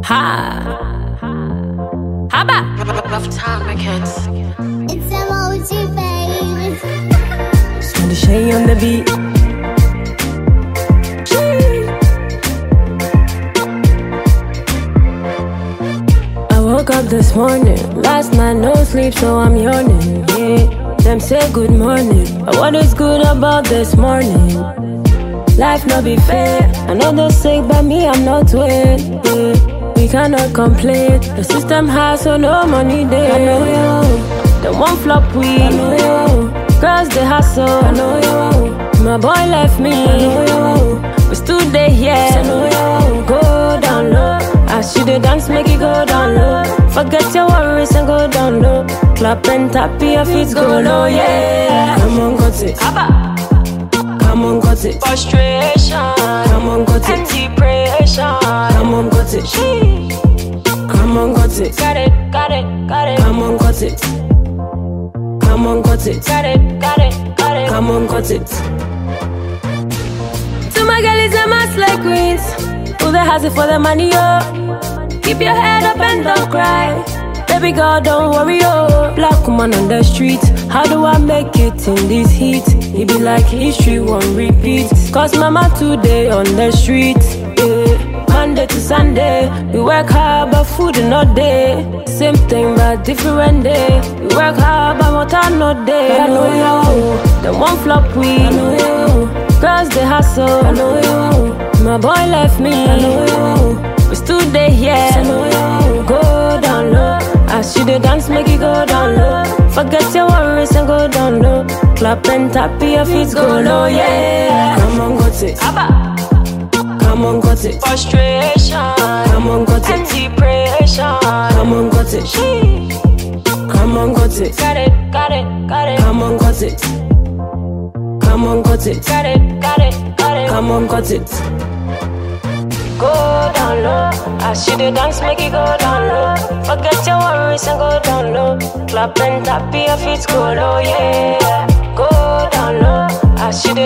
Ha. Haba. Rough time records. It's emoji, baby. Spend the shade on the beat. I woke up this morning. Last night no sleep, so I'm yawning. Yeah, them say good morning. But what is good about this morning? Life no be fair. I know they're sick, but me I'm not well. Yeah, we cannot complain. The system high, so no money there. I know you. They won't flop we. I know you. Girls they hustle. I know you. My boy left me. I know you. We stood there, yeah. I know you. Go down low. As you the dance, make it go down low. Forget your worries and go down low. Clap and tap your feet, go low, yeah. Come on, got it. Come on, got it. Frustration. Come on, got it. And depression. Come on, got it. Come on, got it. Got it, got it, got it. Come on, got it. Come on, got it. Got it, got it, got it. Come on, got it. To my girlies and my slay queens, who they has it for the money, yo. Keep your head up and don't cry. Baby girl, don't worry, yo. Black woman on the street, how do I make it in this heat? It be like history won't repeat. Cause mama today on the street, yeah. Monday to Sunday, we work hard but food not day. Same thing but different day. We work hard but water not day. But I know you, they won't flop we. I know you. Girls they hustle. I know you. My boy left me. I know you. We stood there, yeah. I know you. Go down low. As you the dance, make it go down low. Forget your worries and go down low. Clap and tap your feet, go low, yeah. Come on, got it. Come on, got it. Frustration. Come on, got And it. depression. Come on, got it. Come on, got it. Got it, got it, got it. Come on, got it. Come on, got it. Got it, got it, got it. Come on, got it. Go down low. As you the dance, make it go down low. Forget your worries and go down low. Clap and tap your feet, go low, yeah. Go down low. As you the